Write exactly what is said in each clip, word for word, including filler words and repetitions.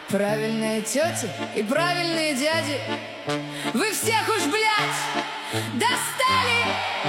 Правильные тети и правильные дяди, вы всех уж, блядь, достали.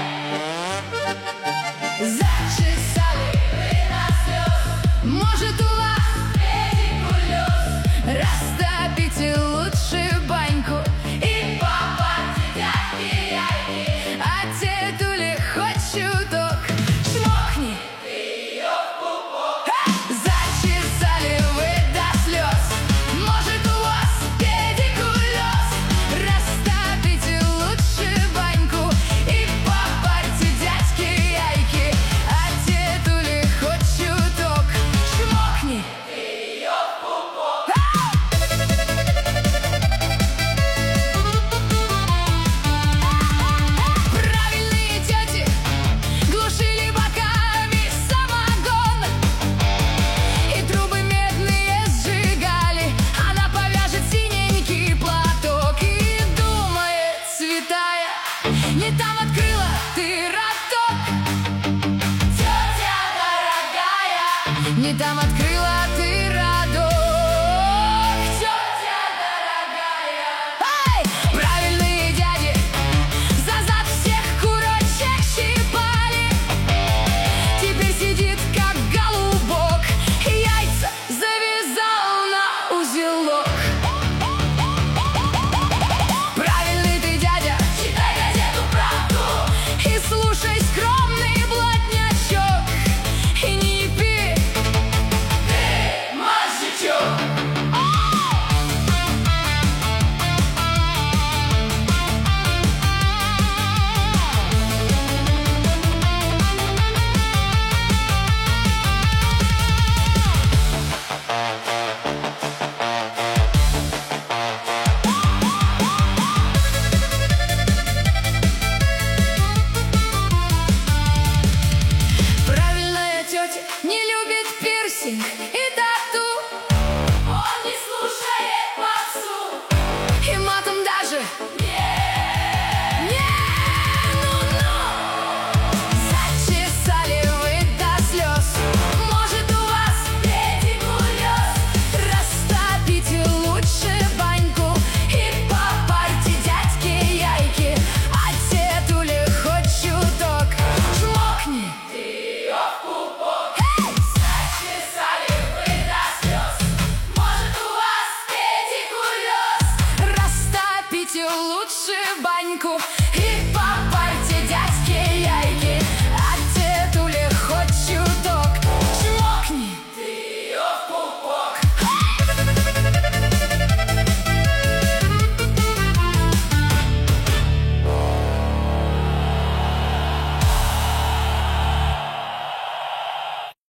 Зачесали вы до слез. Может, у вас педикулез. Растопите лучше баньку и попарьте дядьки яйки. А тетуле хоть чуток чмокни ты ее в пупок. Зачесали вы до слез. Может, у вас педикулез. Растопите лучше баньку и попарьте дядьки яйки. А тетуле хоть чуток чмокни ты ее в пупок. Правильные тети глушили боками самогон и трубы медные сжигали. Она повяжет синенький платок и думает, святая, не там открыла ты роток. Тетя дорогая, не там открыла